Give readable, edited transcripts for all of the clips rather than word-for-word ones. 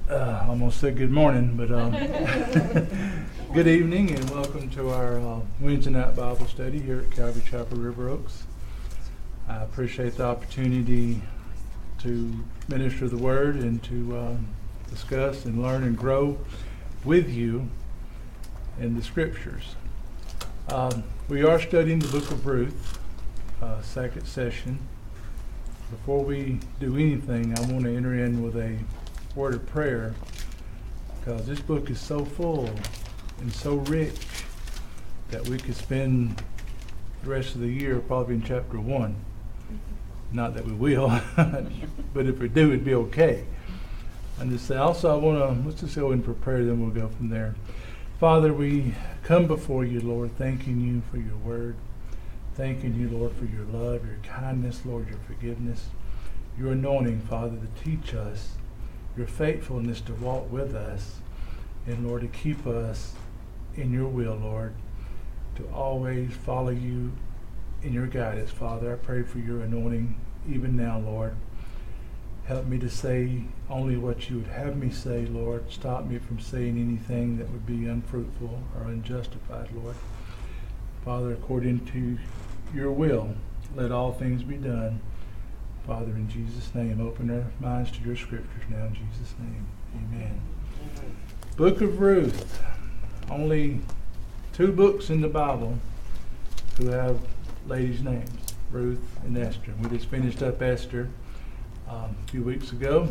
Almost said good morning, but good evening and welcome to our Wednesday night Bible study here at Calvary Chapel, River Oaks. I appreciate the opportunity to minister the Word and to discuss and learn and grow with you in the Scriptures. We are studying the book of Ruth, second session. Before we do anything, I want to enter in with a word of prayer, because this book is so full and so rich that we could spend the rest of the year probably in chapter 1. Not that we will, but if we do, it'd be okay. And just say, also I want to, let's just go in for prayer, then we'll go from there. Father, we come before you, Lord, thanking you for your word, thanking you, Lord, for your love, your kindness, Lord, your forgiveness, your anointing, Father, to teach us, your faithfulness to walk with us, and Lord, to keep us in your will, Lord, to always follow you in your guidance, Father. I pray for your anointing even now, Lord. Help me to say only what you would have me say, Lord. Stop me from saying anything that would be unfruitful or unjustified, Lord. Father, according to your will, let all things be done. Father, in Jesus' name, open our minds to your scriptures now, in Jesus' name. Amen. Book of Ruth. Only 2 books in the Bible who have ladies' names, Ruth and Esther. We just finished up Esther a few weeks ago.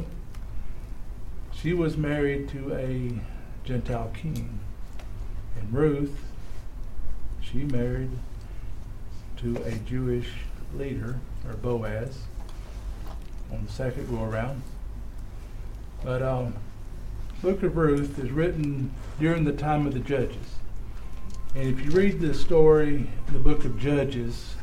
She was married to a Gentile king. And Ruth, she married to a Jewish leader, or Boaz, on the second go around. But Book of Ruth is written during the time of the Judges. And if you read the story in the book of Judges,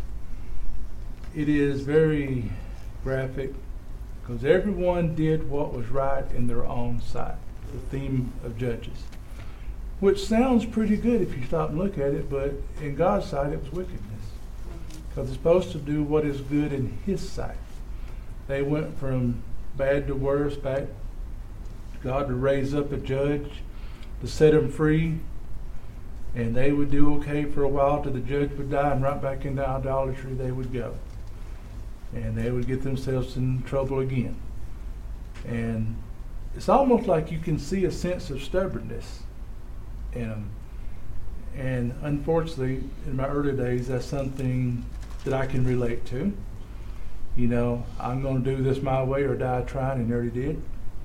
it is very graphic, because everyone did what was right in their own sight, the theme of Judges. Which sounds pretty good if you stop and look at it, but in God's sight it was wickedness. Because it's supposed to do what is good in his sight. They went from bad to worse, back God to raise up a judge to set them free, and they would do okay for a while till the judge would die, and right back into idolatry they would go. And they would get themselves in trouble again. And it's almost like you can see a sense of stubbornness in them. And unfortunately, in my early days, that's something that I can relate to. You know, I'm going to do this my way or die trying, and nearly did.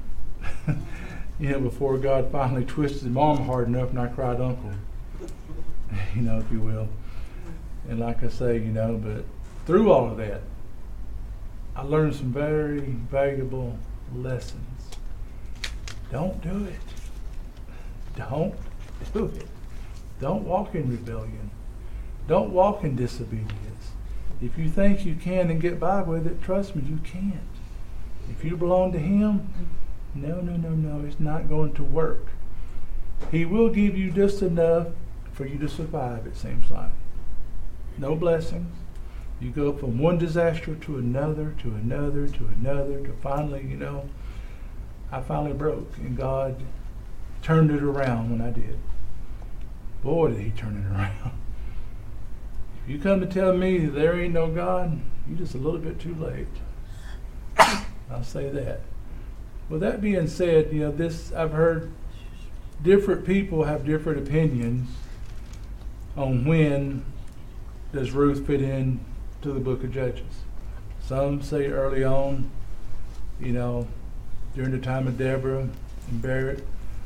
Before God finally twisted his arm hard enough and I cried uncle, if you will. And like I say, but through all of that, I learned some very valuable lessons. Don't do it. Don't do it. Don't walk in rebellion. Don't walk in disobedience. If you think you can and get by with it, trust me, you can't. If you belong to him, no, it's not going to work. He will give you just enough for you to survive, it seems like. No blessings. You go from one disaster to another, to another, to another, to finally, I finally broke, and God turned it around when I did. Boy, did he turn it around. You come to tell me there ain't no God, you're just a little bit too late. I'll say that. With that being said, I've heard different people have different opinions on when does Ruth fit in to the book of Judges. Some say early on, during the time of Deborah and Barak.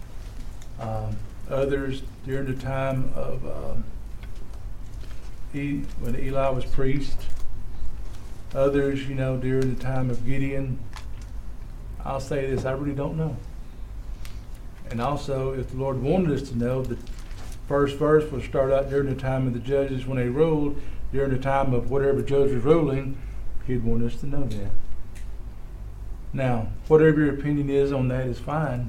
Others during the time of when Eli was priest. Others, during the time of Gideon. I'll say this, I really don't know. And also, if the Lord wanted us to know, the first verse will start out during the time of the judges when they ruled, during the time of whatever judge was ruling, he'd want us to know that. Now, whatever your opinion is on that is fine.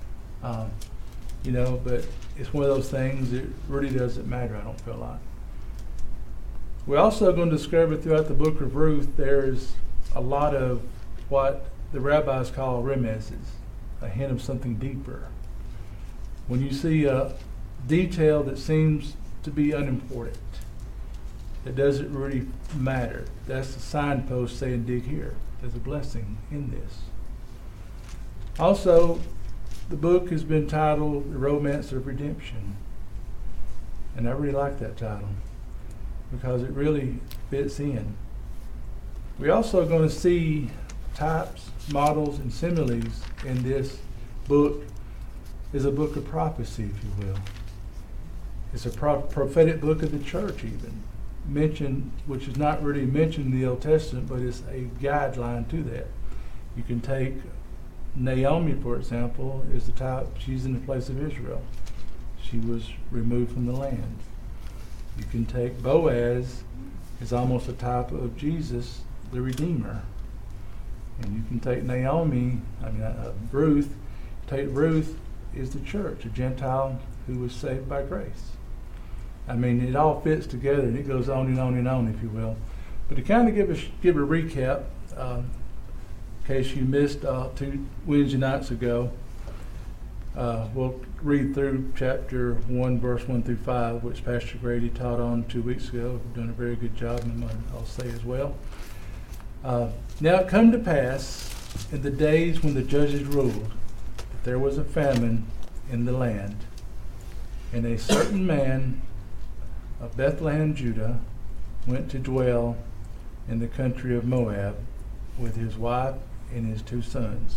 But it's one of those things that really doesn't matter, I don't feel like. We're also going to discover throughout the book of Ruth there's a lot of what the rabbis call remezes, a hint of something deeper. When you see a detail that seems to be unimportant, it doesn't really matter, that's the signpost saying dig here. There's a blessing in this. Also, the book has been titled The Romance of Redemption. And I really like that title because it really fits in. We're also going to see types, models, and similes in this book. Is a book of prophecy, if you will. It's a prophetic book of the church even, mentioned, which is not really mentioned in the Old Testament, but it's a guideline to that. You can take Naomi, for example, is the type, she's in the place of Israel. She was removed from the land. You can take Boaz, is almost a type of Jesus, the Redeemer. And you can take Ruth, Ruth is the church, a Gentile who was saved by grace. I mean, it all fits together, and it goes on and on and on, if you will. But to kind of give a recap, in case you missed 2 Wednesday nights ago, we'll read through chapter 1, verse 1 through 5, which Pastor Grady taught on 2 weeks ago. We've done a very good job, and I'll say as well. Now it come to pass in the days when the judges ruled that there was a famine in the land, and a certain man of Bethlehem, Judah, went to dwell in the country of Moab with his wife and his 2 sons.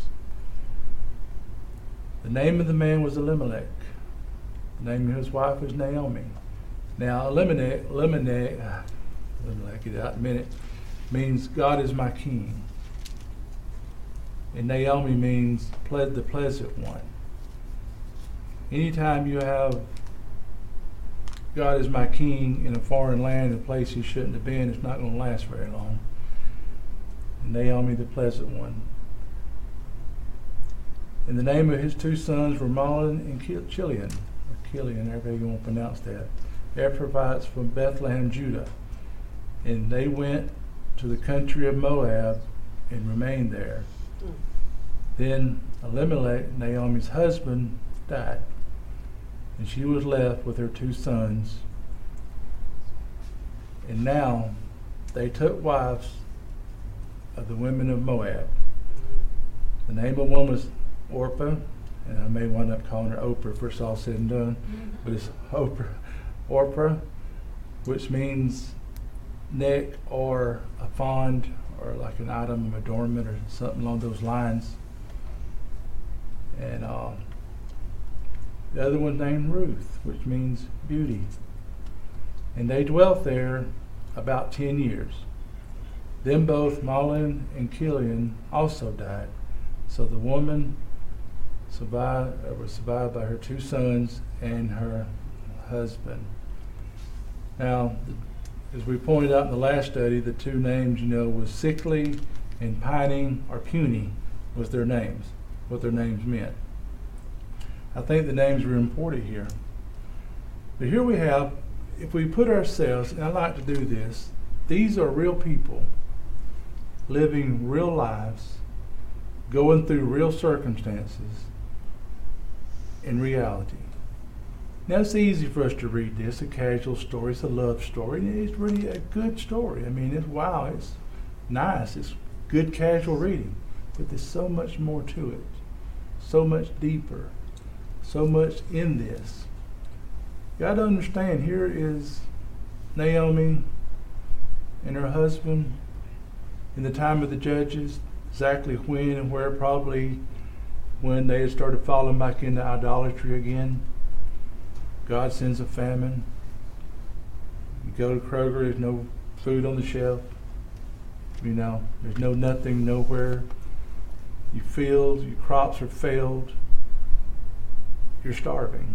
The name of the man was Elimelech. The name of his wife was Naomi. Now Elimelech, get out in a minute, means God is my king. And Naomi means the pleasant one. Anytime you have God is my king in a foreign land, a place he shouldn't have been, it's not going to last very long. And Naomi, the pleasant one. And the name of his 2 sons were Mahlon and Chilion, or Kilian, however you want to pronounce that. Ephrathites from Bethlehem, Judah. And they went to the country of Moab and remained there. Then Elimelech, Naomi's husband, died. And she was left with her 2 sons. And now they took wives of the women of Moab. The name of one was Orpah, and I may wind up calling her Oprah for it's all said and done, but it's Orpah, which means neck or a fond or like an item of adornment or something along those lines. And the other one named Ruth, which means beauty. And they dwelt there about 10 years. Then both Mahlon and Kilian also died. So the woman was survived by her 2 sons and her husband. Now, as we pointed out in the last study, the 2 names, was sickly and pining or puny was their names, what their names meant. I think the names were important here. But here we have, if we put ourselves, and I like to do this, these are real people living real lives, going through real circumstances in reality. Now it's easy for us to read this, a casual story, it's a love story, and it's really a good story. I mean, it's nice, it's good casual reading, but there's so much more to it, so much deeper, so much in this. You got to understand, here is Naomi and her husband in the time of the judges, exactly when and where, probably when they had started falling back into idolatry again. God sends a famine. You go to Kroger, there's no food on the shelf. There's nothing, nowhere. Your fields, your crops are failed. You're starving.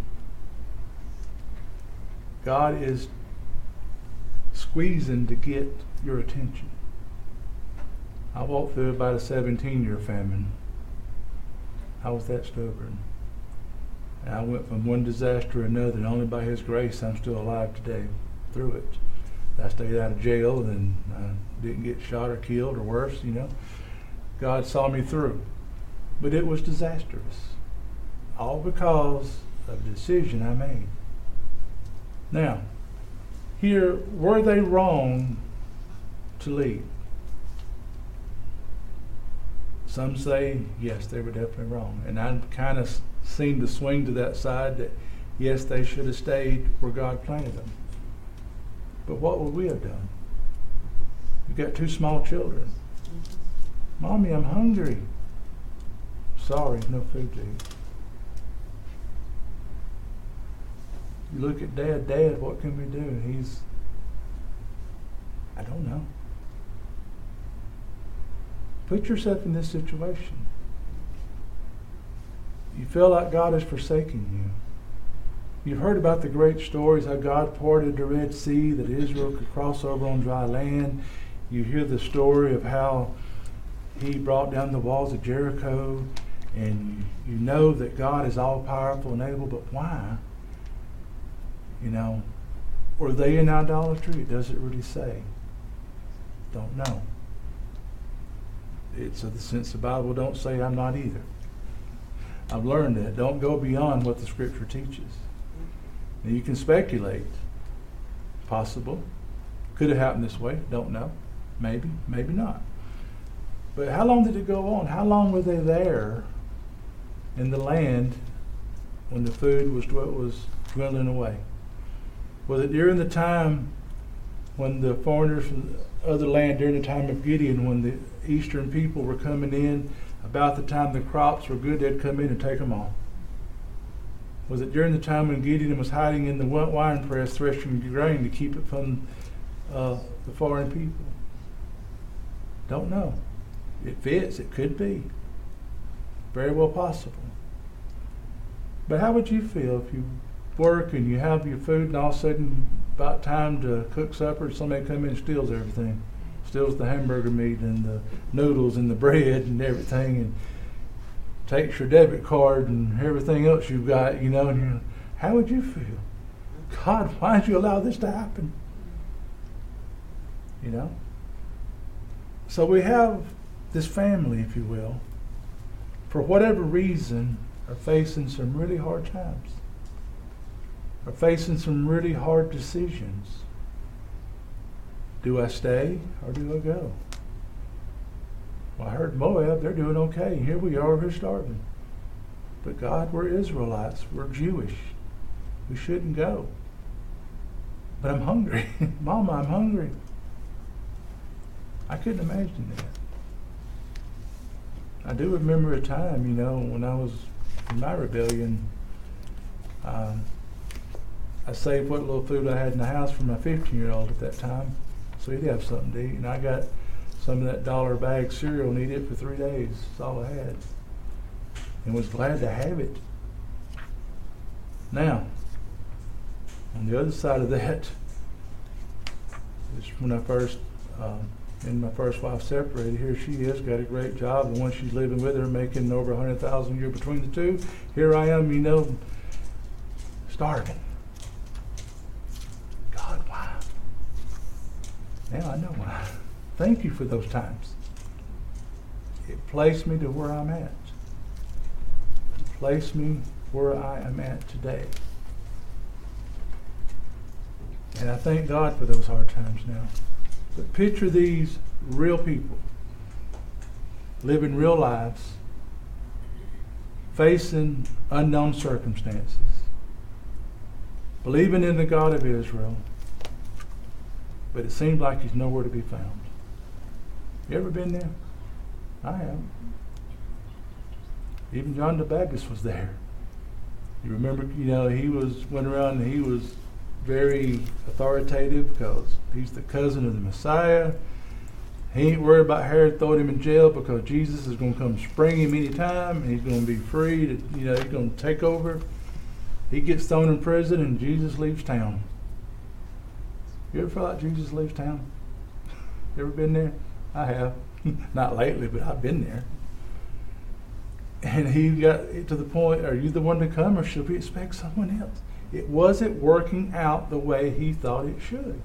God is squeezing to get your attention. I walked through about a 17-year famine. I was that stubborn. And I went from one disaster to another, and only by His grace I'm still alive today through it. I stayed out of jail and I didn't get shot or killed or worse, God saw me through. But it was disastrous. All because of the decision I made. Now, here, were they wrong to leave? Some say, yes, they were definitely wrong. And I kind of seem to swing to that side that, yes, they should have stayed where God planted them. But what would we have done? You've got 2 small children. Mommy, I'm hungry. Sorry, no food to eat. You look at Dad, what can we do? I don't know. Put yourself in this situation. You feel like God has forsaken you. You've heard about the great stories, how God parted the Red Sea, that Israel could cross over on dry land. You hear the story of how He brought down the walls of Jericho, and you know that God is all-powerful and able, but why? Were they in idolatry? It doesn't really say. Don't know. Since the Bible don't say, I'm not either. I've learned that. Don't go beyond what the Scripture teaches. Now you can speculate. Possible. Could have happened this way. Don't know. Maybe. Maybe not. But how long did it go on? How long were they there in the land when the food was dwindling away? Was it during the time when the foreigners from the other land, during the time of Gideon, when the eastern people were coming in, about the time the crops were good, they'd come in and take them all? Was it during the time when Gideon was hiding in the wine press, threshing grain to keep it from the foreign people? Don't know. It fits. It could be. Very well possible. But how would you feel if you work and you have your food and all of a sudden about time to cook supper, somebody come in and steals everything? Steals the hamburger meat and the noodles and the bread and everything, and takes your debit card and everything else you've got, and how would you feel? God, why did you allow this to happen? So we have this family, if you will, for whatever reason, are facing some really hard times, are facing some really hard decisions. Do I stay or do I go? Well, I heard Moab, they're doing okay. Here we are, we're starving. But God, we're Israelites, we're Jewish. We shouldn't go. But I'm hungry. Mama, I'm hungry. I couldn't imagine that. I do remember a time, when I was in my rebellion, I saved what little food I had in the house for my 15-year-old at that time, so he'd have something to eat. And I got some of that $1 bag cereal and eat it for 3 days. That's all I had. And was glad to have it. Now, on the other side of that, is when I first, and my first wife separated. Here she is, got a great job. The one she's living with her making over $100,000 a year between the two. Here I am, starving. God, why? Now I know why. Thank you for those times. It placed me to where I'm at. It placed me where I am at today. And I thank God for those hard times now. But picture these real people living real lives, facing unknown circumstances, believing in the God of Israel, but it seems like He's nowhere to be found. You ever been there? I have. Even John the Baptist was there. You remember, he went around and he was very authoritative because he's the cousin of the Messiah. He ain't worried about Herod throwing him in jail because Jesus is going to come spring him anytime and he's going to be free. He's going to take over. He gets thrown in prison and Jesus leaves town. You ever feel like Jesus leaves town? You ever been there? I have. Not lately, but I've been there. And he got to the point, are you the one to come or should we expect someone else? It wasn't working out the way he thought it should.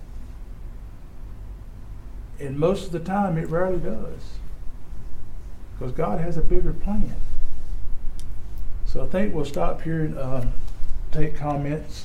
And most of the time, it rarely does. Because God has a bigger plan. So I think we'll stop here and take comments.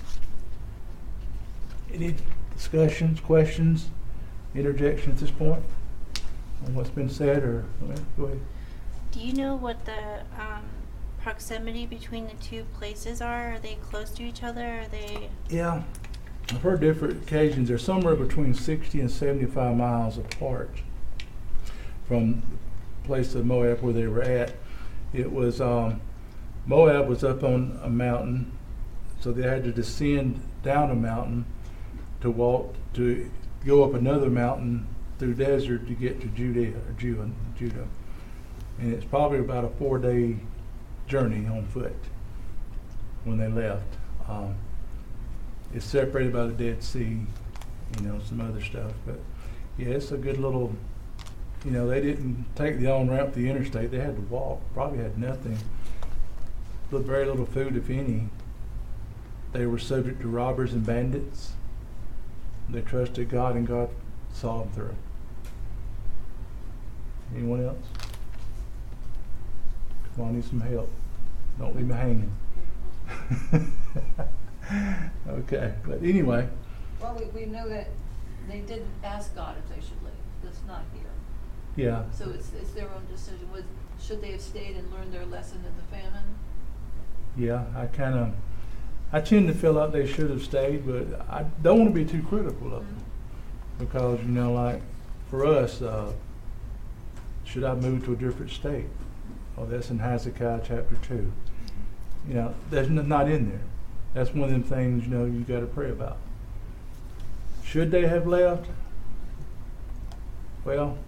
Any discussions, questions, interjections at this point on what's been said? Or go ahead. Do you know what the proximity between the two places are? Are they close to each other? Are they? Yeah, I've heard different occasions. They're somewhere between 60 and 75 miles apart from the place of Moab where they were at. It was Moab was up on a mountain, so they had to descend down a mountain to go up another mountain through desert to get to Judah. And it's probably about a 4-day journey on foot when they left. It's separated by the Dead Sea, some other stuff. But yeah, it's a good little, they didn't take the on-ramp to the interstate. They had to walk, probably had nothing. Very little food, if any. They were subject to robbers and bandits. They trusted God, and God saw them through. Anyone else? Come on, I need some help. Don't leave me hanging. Okay, but anyway. Well, we know that they didn't ask God if they should leave. That's not here. Yeah. So it's their own decision. Should they have stayed and learned their lesson in the famine? Yeah, I tend to feel like they should have stayed, but I don't want to be too critical of them. Because, like for us, should I move to a different state? Well, that's in Hezekiah chapter 2. That's not in there. That's one of them things, you got to pray about. Should they have left? Well,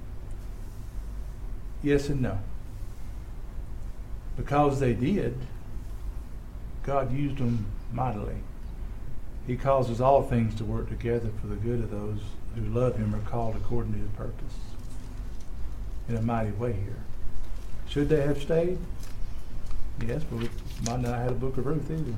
yes and no. Because they did, God used them mightily. He causes all things to work together for the good of those who love Him or called according to His purpose. In a mighty way here. Should they have stayed? Yes, but we might not have had a book of Ruth either.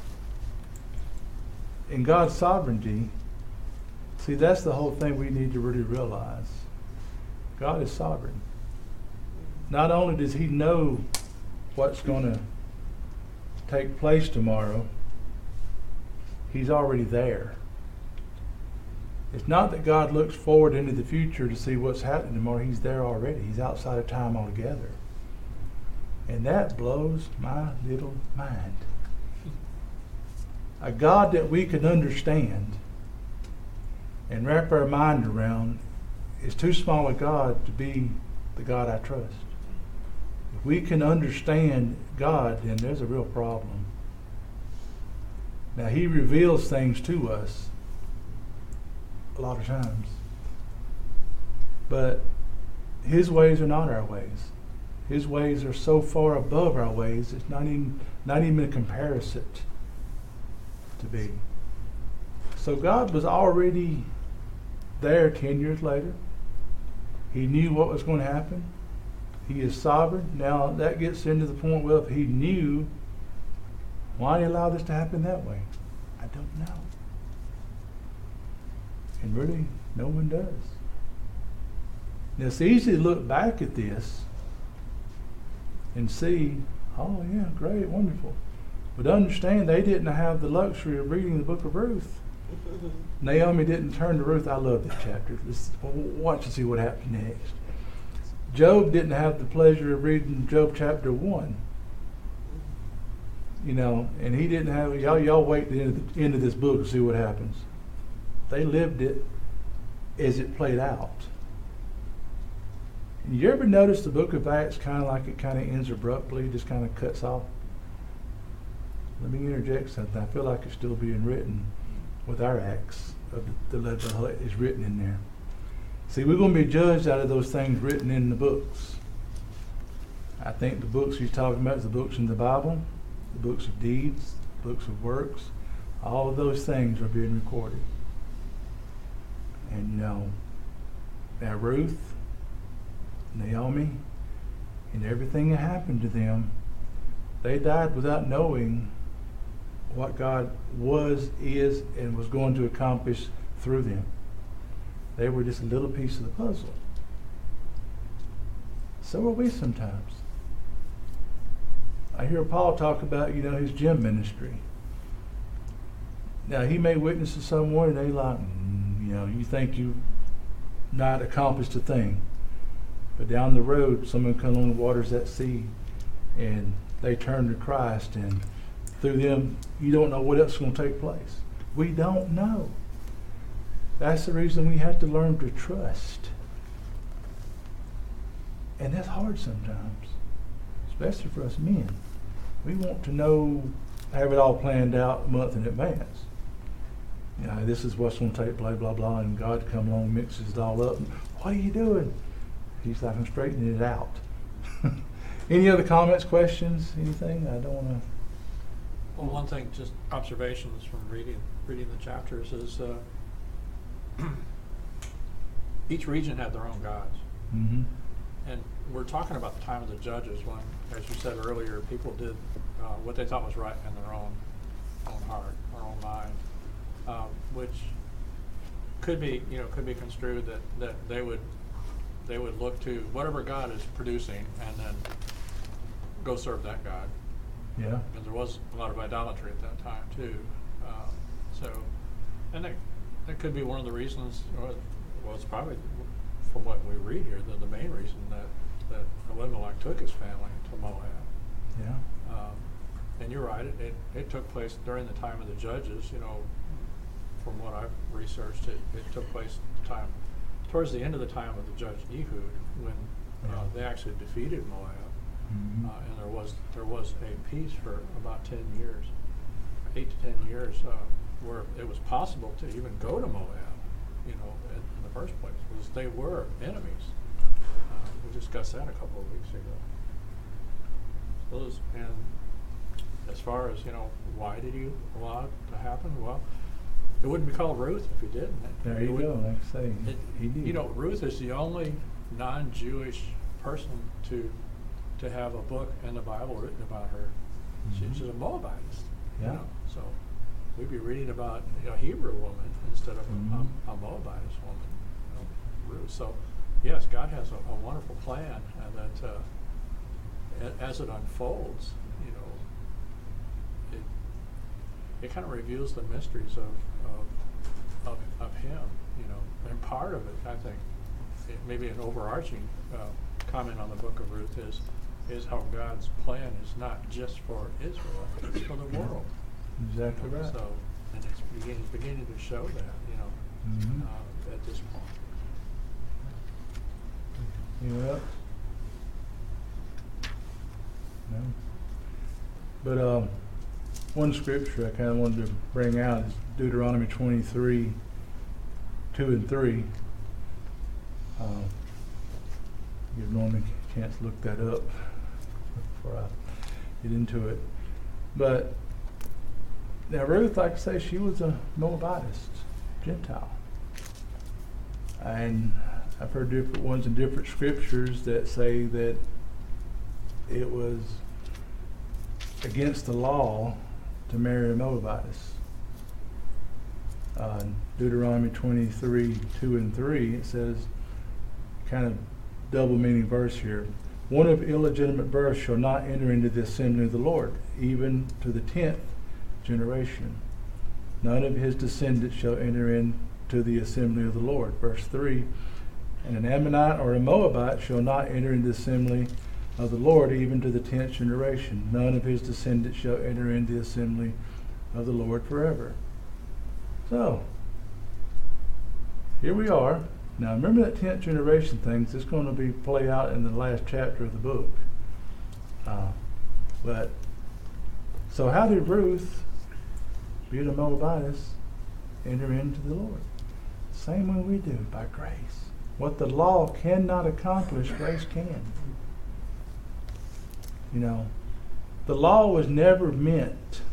In God's sovereignty, see, that's the whole thing we need to really realize. God is sovereign. Not only does He know what's going to take place tomorrow, He's already there. It's not that God looks forward into the future to see what's happening tomorrow. He's there already. He's outside of time altogether. And that blows my little mind. A God that we can understand and wrap our mind around is too small a God to be the God I trust. If we can understand God, then there's a real problem. Now, He reveals things to us a lot of times. But His ways are not our ways. His ways are so far above our ways, it's not even a comparison to be. So God was already there 10 years later. He knew what was going to happen. He is sovereign. Now that gets into the point, well, if He knew, why did He allow this to happen that way? I don't know. And really, no one does. Now it's easy to look back at this and see, oh yeah, great, wonderful. But understand, they didn't have the luxury of reading the book of Ruth. Naomi didn't turn to Ruth. I love that chapter. Watch and see what happens next. Job didn't have the pleasure of reading Job chapter 1. And he didn't have, y'all wait to the end of this book to see what happens. They lived it as it played out. And you ever notice the book of Acts kind of ends abruptly, just kind of cuts off? Let me interject something. I feel like it's still being written with our Acts of the letter is written in there. See, we're going to be judged out of those things written in the books. I think the books he's talking about is the books in the Bible, the books of deeds, the books of works. All of those things are being recorded. And now Ruth, Naomi, and everything that happened to them, they died without knowing what God was, is, and was going to accomplish through them. They were just a little piece of the puzzle. So are we sometimes. I hear Paul talk about, his gym ministry. Now, he may witness to someone and they like, you think you've not accomplished a thing. But down the road, someone comes on the waters at sea and they turn to Christ, and through them, you don't know what else is going to take place. We don't know. That's the reason we have to learn to trust. And that's hard sometimes, especially for us men. We want to know, have it all planned out a month in advance. This is what's going to take, blah, blah, blah, and God come along, mixes it all up. What are you doing? He's like, I'm straightening it out. Any other comments, questions, anything? I don't want to. Well, one thing, just observations from reading the chapters is each region had their own gods. Mm-hmm. And we're talking about the time of the judges when, as you said earlier, people did what they thought was right in their own heart, their own mind, which could be construed that they would look to whatever God is producing and then go serve that God. Yeah. And there was a lot of idolatry at that time too. And that could be one of the reasons. Well, it's probably, from what we read here, the main reason that Elimelech took his family to Moab. Yeah. And you're right. It took place during the time of the judges. From what I've researched, it took place towards the end of the time of the judge Ehud, when they actually defeated Moab. Mm-hmm. And there was a peace for about 10 years, 8 to 10 years, where it was possible to even go to Moab, in the first place, because they were enemies. We discussed that a couple of weeks ago. And as far as, why did you allow it to happen? Well, it wouldn't be called Ruth if he didn't. There you go, like I say, he did. Ruth is the only non-Jewish person to have a book in the Bible written about her. Mm-hmm. She's a Moabitist. Yeah. So we'd be reading about a Hebrew woman instead of Mm-hmm. a Moabitist woman, Ruth. So yes, God has a wonderful plan, and that as it unfolds, it kind of reveals the mysteries of Him, and part of it, I think, maybe an overarching comment on the book of Ruth is how God's plan is not just for Israel, it's for the world. Exactly right. So, and it's beginning to show that, Mm-hmm. at this point. Anyone else? No. But one scripture I kind of wanted to bring out is Deuteronomy 23, 2 and 3. Give Norman a chance to look that up before I get into it. But now Ruth, like I say, she was a Moabitist, Gentile. And I've heard different ones in different scriptures that say that it was against the law to marry a Moabitess. Deuteronomy 23, 2 and 3, it says, kind of double meaning verse here. One of illegitimate birth shall not enter into the assembly of the Lord, even to the 10th generation. None of his descendants shall enter into the assembly of the Lord. Verse 3, and an Ammonite or a Moabite shall not enter into the assembly of the Lord, even to the 10th generation. None of his descendants shall enter into the assembly of the Lord forever. So, here we are. Now remember that 10th generation thing, it's going to be play out in the last chapter of the book. So how did Ruth, being a Moabitess, enter into the Lord? Same way we do, by grace. What the law cannot accomplish, grace can. The law was never meant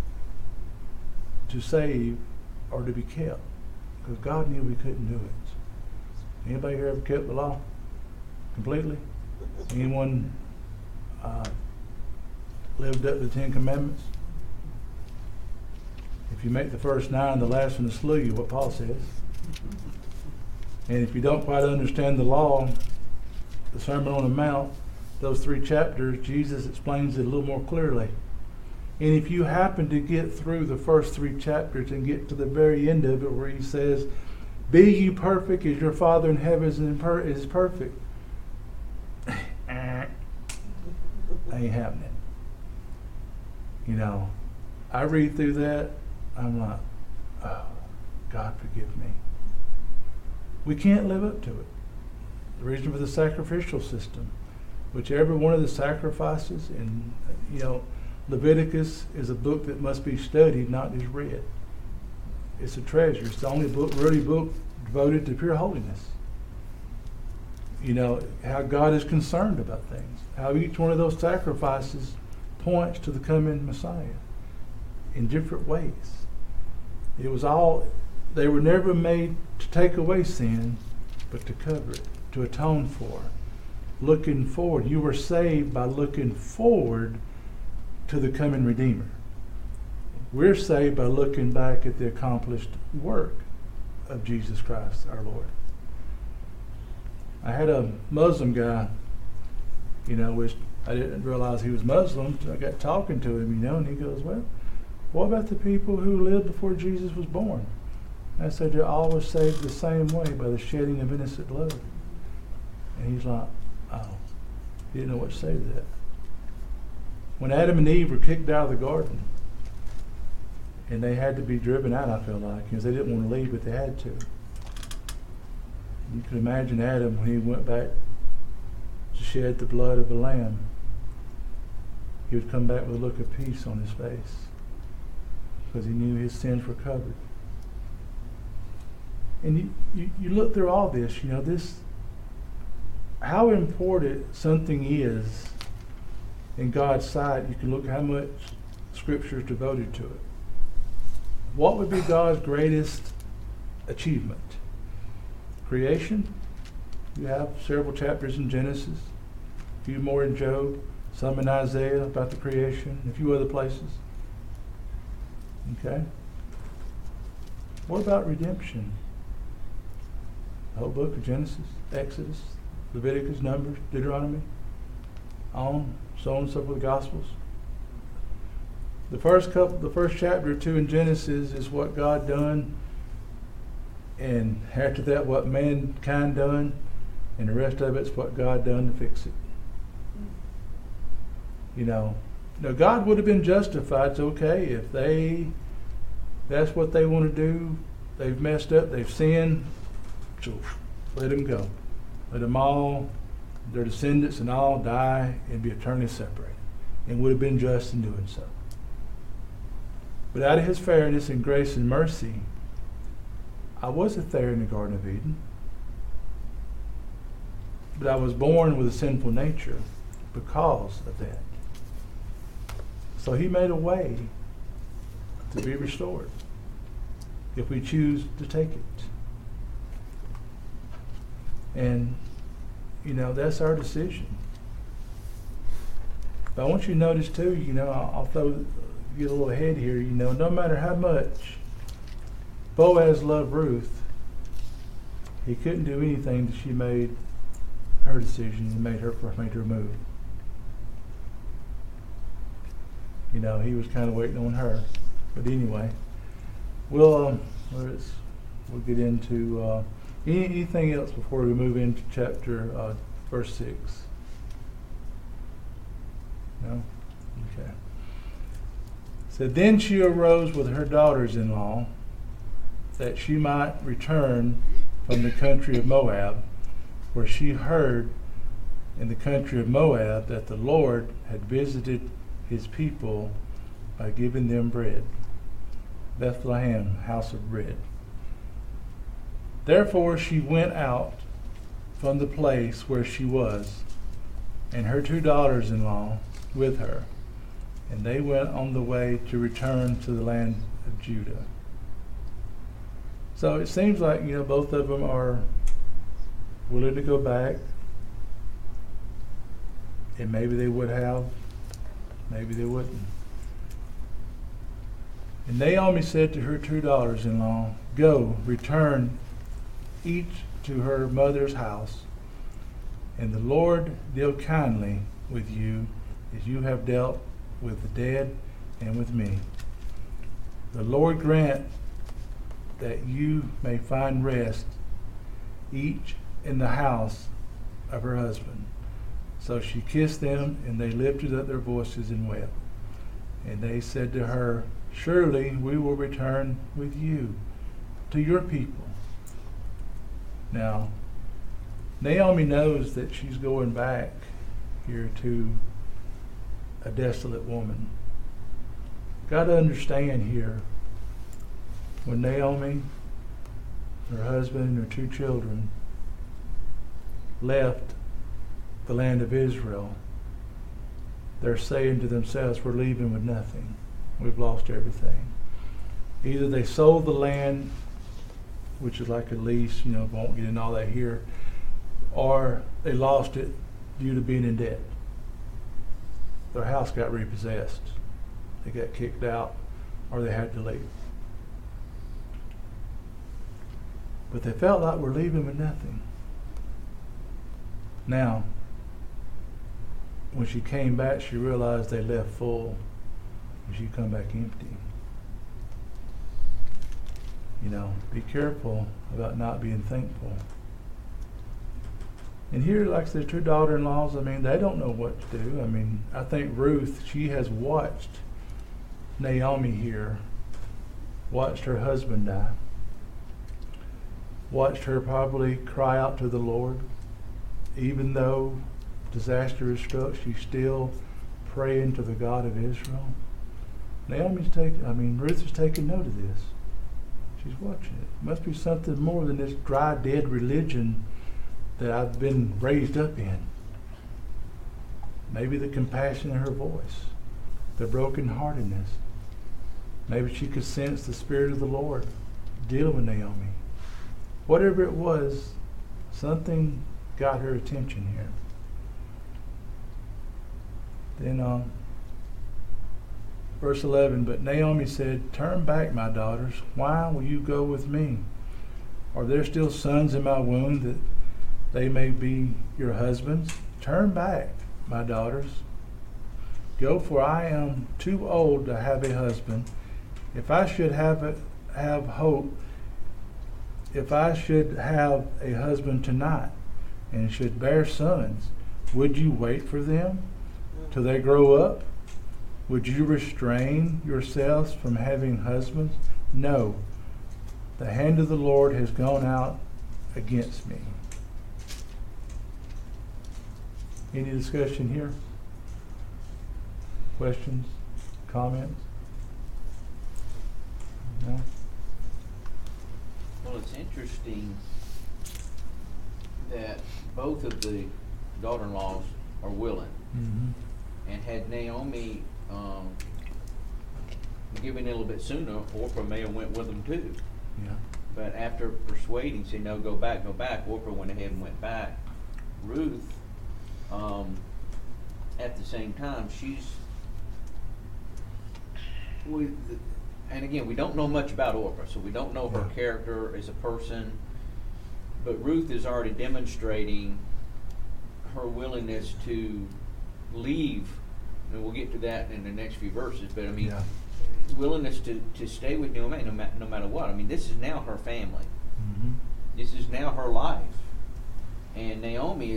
to save or to be kept, because God knew we couldn't do it. Anybody here ever kept the law completely? Anyone lived up to the 10 Commandments? If you make the first 9, the last one to slew you, what Paul says. And if you don't quite understand the law, the Sermon on the Mount, those 3 chapters, Jesus explains it a little more clearly. And if you happen to get through the first 3 chapters and get to the very end of it where he says, "Be ye perfect as your Father in heaven is perfect," ain't happening. You know, I read through that, I'm like, oh, God forgive me. We can't live up to it. The reason for the sacrificial system, whichever one of the sacrifices, and you know, Leviticus is a book that must be studied, not just read. It's a treasure. It's the only book devoted to pure holiness. You know, how God is concerned about things. How each one of those sacrifices points to the coming Messiah in different ways. It was all, they were never made to take away sin, but to cover it, to atone for. Looking forward. You were saved by looking forward to the coming Redeemer. We're saved by looking back at the accomplished work of Jesus Christ, our Lord. I had a Muslim guy, you know, which I didn't realize he was Muslim. So I got talking to him, you know, and he goes, "Well, what about the people who lived before Jesus was born?" I said, "They're always saved the same way, by the shedding of innocent blood." And he's like, "Oh, he didn't know what to say to that." When Adam and Eve were kicked out of the garden, and they had to be driven out, I feel like, because they didn't want to leave, but they had to. You can imagine Adam when he went back to shed the blood of a lamb. He would come back with a look of peace on his face because he knew his sins were covered. And you look through all this, you know, this, how important something is in God's sight. You can look how much Scripture is devoted to it. What would be God's greatest achievement? Creation. You have several chapters in Genesis, a few more in Job, some in Isaiah about the creation, a few other places. Okay? What about redemption? The whole book of Genesis, Exodus, Leviticus, Numbers, Deuteronomy, so on and so forth, the Gospels. The first chapter or 2 in Genesis is what God done, and after that what mankind done, and the rest of it's what God done to fix it. You know, now God would have been justified. It's okay if that's what they want to do. They've messed up, they've sinned, so let them go. Let them all, their descendants and all, die and be eternally separated, and would have been just in doing so. But out of his fairness and grace and mercy, I wasn't there in the Garden of Eden. But I was born with a sinful nature because of that. So he made a way to be restored if we choose to take it. And, you know, that's our decision. But I want you to notice too, you know, I'll get a little ahead here, you know, no matter how much Boaz loved Ruth, he couldn't do anything that she made her decision and made her move. You know, he was kind of waiting on her. But anyway, we'll get into anything else before we move into chapter verse 6. No? Okay. So then she arose with her daughters-in-law, that she might return from the country of Moab, where she heard in the country of Moab that the Lord had visited his people by giving them bread. Bethlehem, house of bread. Therefore she went out from the place where she was, and her 2 daughters-in-law with her, and they went on the way to return to the land of Judah. So it seems like, you know, both of them are willing to go back, and maybe they would have, maybe they wouldn't. And Naomi said to her 2 daughters-in-law, "Go, return each to her mother's house, and the Lord deal kindly with you as you have dealt with the dead and with me. The Lord grant that you may find rest, each in the house of her husband. So she kissed them, and they lifted up their voices and wept. And they said to her, surely we will return with you to your people. Now, Naomi knows that she's going back here to a desolate woman. Got to understand here, when Naomi, her husband, and her 2 children left the land of Israel, they're saying to themselves, we're leaving with nothing. We've lost everything. Either they sold the land, which is like a lease, won't get into all that here, or they lost it due to being in debt. Their house got repossessed. They got kicked out, or they had to leave. But they felt like we're leaving with nothing. Now, when she came back, she realized they left full, and she come back empty. Be careful about not being thankful. And here, like the 2 daughter-in-laws, they don't know what to do. I think Ruth, she has watched Naomi here, watched her husband die, watched her probably cry out to the Lord. Even though disaster is struck, she's still praying to the God of Israel. Ruth is taking note of this. She's watching it. Must be something more than this dry, dead religion that I've been raised up in. Maybe the compassion in her voice, the brokenheartedness. Maybe she could sense the Spirit of the Lord dealing with Naomi. Whatever it was, something got her attention here. Then verse 11, but Naomi said, turn back, my daughters. Why will you go with me? Are there still sons in my womb that they may be your husbands? Turn back, my daughters. Go, for I am too old to have a husband. If I should have hope, if I should have a husband tonight and should bear sons, would you wait for them till they grow up? Would you restrain yourselves from having husbands? No, the hand of the Lord has gone out against me. Any discussion here? Questions? Comments? No? Well, it's interesting that both of the daughter-in-laws are willing. Mm-hmm. And had Naomi given it a little bit sooner, Orpah may have went with them too. Yeah. But after persuading, saying, no, go back, Orpah went ahead and went back. Ruth, at the same time, and again, we don't know much about Orpah, so we don't know her character as a person, but Ruth is already demonstrating her willingness to leave, and we'll get to that in the next few verses, but willingness to stay with Naomi no matter what. This is now her family. Mm-hmm. This is now her life. And Naomi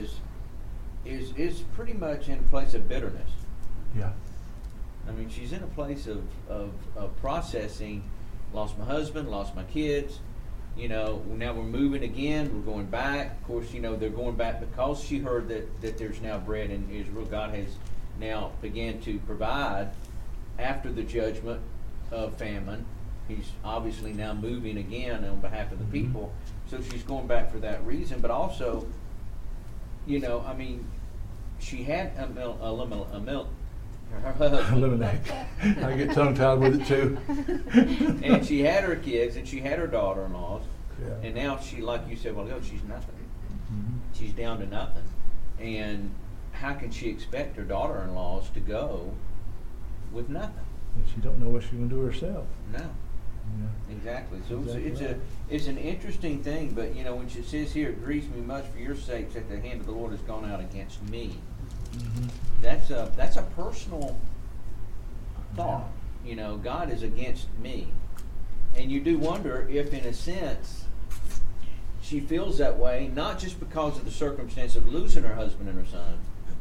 is pretty much in a place of bitterness. Yeah. She's in a place of processing, lost my husband, lost my kids, now we're moving again, we're going back. Of course, they're going back because she heard that there's now bread in Israel. God has now began to provide after the judgment of famine. He's obviously now moving again on behalf of the people. So she's going back for that reason, but also, she had her husband. Eliminate. I get tongue-tied with it too. And she had her kids, and she had her daughter-in-laws, Yeah. and now she, like you said, she's nothing. Mm-hmm. She's down to nothing. And how can she expect her daughter-in-laws to go with nothing? And she don't know what she's going to do herself. No. Yeah. Exactly. So Exactly it's an interesting thing, but when it says here, it grieves me much for your sakes that the hand of the Lord has gone out against me. Mhm. That's a personal thought. You know, God is against me. And you do wonder if, in a sense, she feels that way, not just because of the circumstance of losing her husband and her son,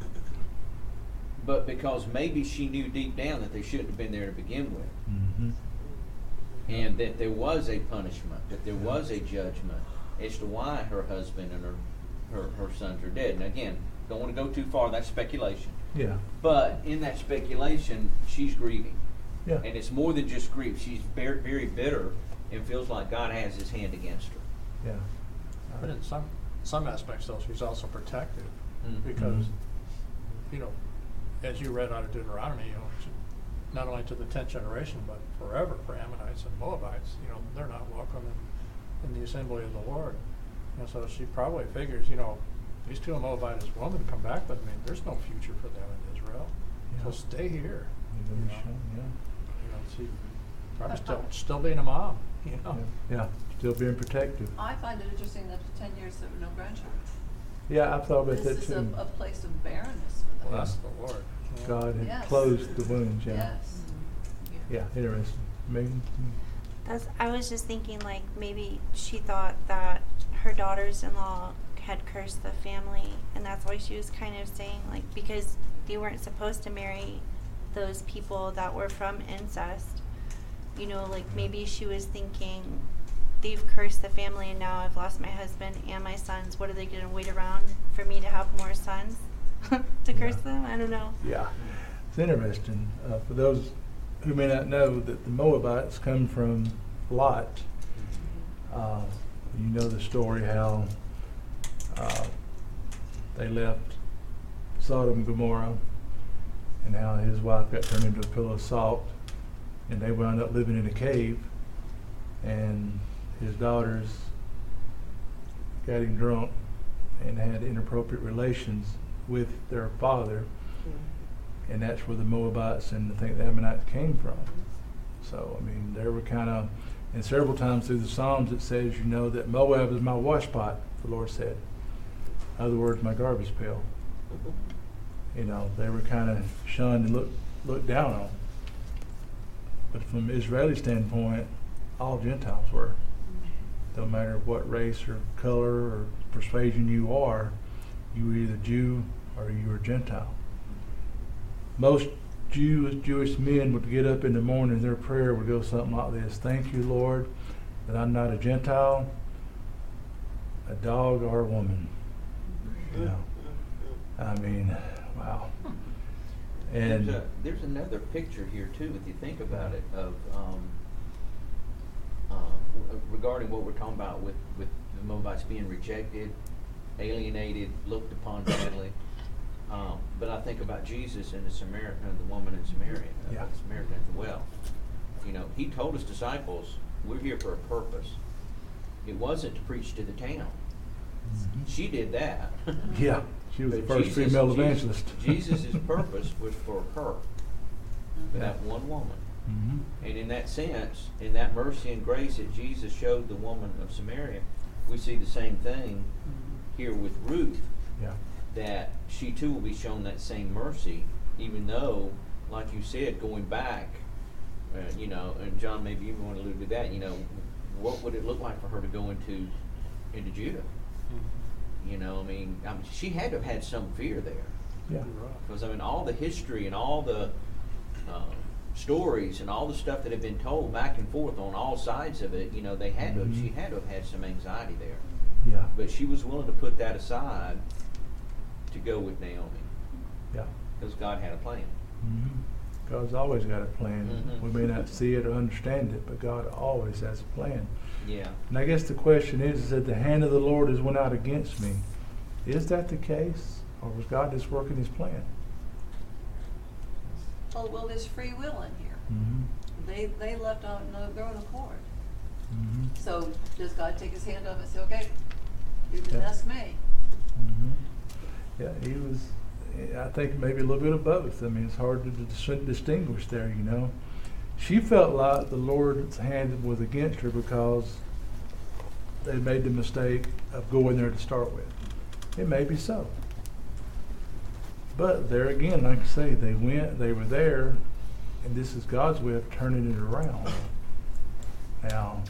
but because maybe she knew deep down that they shouldn't have been there to begin with. Mhm. And that there was a punishment, that there was a judgment as to why her husband and her sons are dead. And again, don't want to go too far, that's speculation. Yeah. But in that speculation, she's grieving. Yeah. And it's more than just grief. She's very, very bitter and feels like God has his hand against her. Yeah. But in some aspects, though, she's also protected Mhm. because, you know, as you read out of Deuteronomy, you know, not only to the 10th generation, but forever for Ammonites and Moabites, you know, they're not welcome in the assembly of the Lord. And so she probably figures, you know, these two Moabitess women come back with me, there's no future for them in Israel. So Yeah. stay here. You You know, know, yeah. you know, she probably still being a mom, you know. Yeah. Still being protective. I find it interesting that for 10 years there were no grandchildren. Yeah, I thought about that This is too. a place of barrenness for them. Well, that's the Lord. Yeah. God had Yes. closed the wounds. Yeah. Yes. Yeah. Interesting. Maybe. I was just thinking, like, maybe she thought that her daughters-in-law had cursed the family, and that's why she was kind of saying, like, because they weren't supposed to marry those people that were from incest. You know, like, maybe she was thinking, they've cursed the family, and now I've lost my husband and my sons. What are they going to wait around for me to have more sons to curse Yeah. them? I don't know. Yeah. It's interesting. For those who may not know, that the Moabites come from Lot. You know the story how they left Sodom and Gomorrah, and how his wife got turned into a pillow of salt, and they wound up living in a cave, and his daughters got him drunk and had inappropriate relations with their father, and that's where the Moabites and I think the Ammonites came from. So, I mean, they were kind of, and several times through the Psalms it says, you know, that Moab is my washpot, the Lord said. In other words, my garbage pail. You know, they were kind of shunned and looked down on. But from an Israeli standpoint, all Gentiles were. Don't matter what race or color or persuasion you are, you were either Jew or you were Gentile. Most Jewish men would get up in the morning, their prayer would go something like this: thank you, Lord, that I'm not a Gentile, a dog, or a woman. You know, I mean, wow. And There's another picture here too, if you think about it, of regarding what we're talking about with the Moabites being rejected, alienated, looked upon badly. But I think about Jesus and the woman in Samaria, Yeah. the Samaritan at the well. You know, he told his disciples, "We're here for a purpose." It wasn't to preach to the town. She did that. yeah, she was the But first female evangelist. Jesus' purpose was for her, for Yeah. that one woman. Mm-hmm. And in that sense, in that mercy and grace that Jesus showed the woman of Samaria, we see the same thing here with Ruth, Yeah. that she too will be shown that same mercy, even though, like you said, going back, you know, and John, maybe you want to allude to that, you know, what would it look like for her to go into Judah? You know, I mean, she had to have had some fear there. Yeah. Because, I mean, all the history and all the stories and all the stuff that had been told back and forth on all sides of it, you know, they had to, Mhm. she had to have had some anxiety there. Yeah. But she was willing to put that aside to go with Naomi, Yeah. because God had a plan. Mm-hmm. God's always got a plan. Mhm. We may not see it or understand it, but God always has a plan. Yeah. And I guess the question is that the hand of the Lord has went out against me. Is that the case, or was God just working His plan? Well, there's free will in here. Mm-hmm. They left on their own accord. Mm-hmm. So does God take his hand off and say, okay, you can Yeah. ask me? Mm-hmm. Yeah, he was. I think maybe a little bit of both. I mean, it's hard to distinguish there. You know, she felt like the Lord's hand was against her because they made the mistake of going there to start with. It may be so. But there again, like I say, they were there, and this is God's way of turning it around. Now,